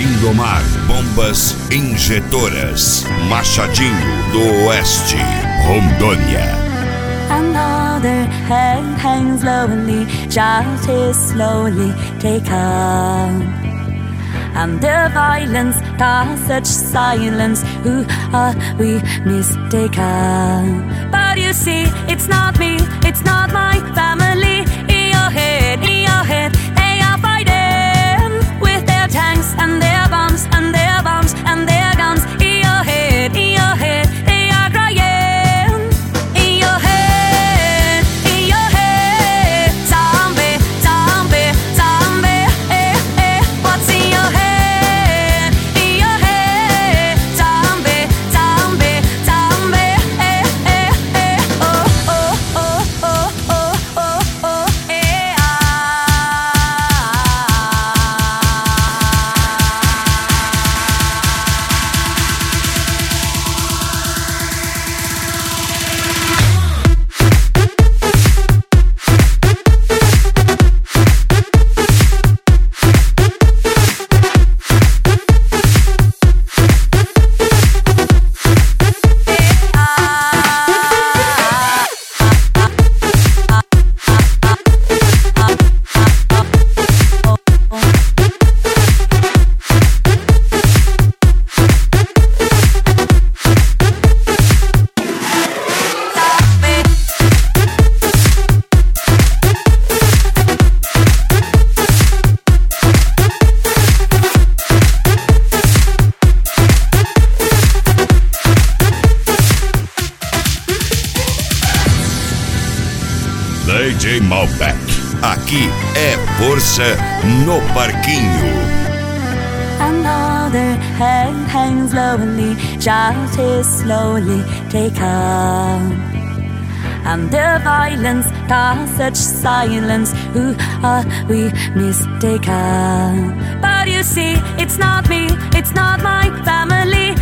Lindomar Bombas Injetoras, Machadinho do Oeste, Rondônia. Another head hangs lonely, child is slowly taken. And the violence caused such silence. Who are we mistaken? But you see, it's not me, it's not my family. In your head, they are fighting with their tanks and their bombs and their bombs and their guns. In your head, they are crying. In your head, zombie, zombie, zombie. What's in your head? DJ Malbec, aqui é força no parquinho. Another head hangs lonely, child is slowly taken. And the violence caused such silence. Who are we mistaken? But you see, it's not me, it's not my family.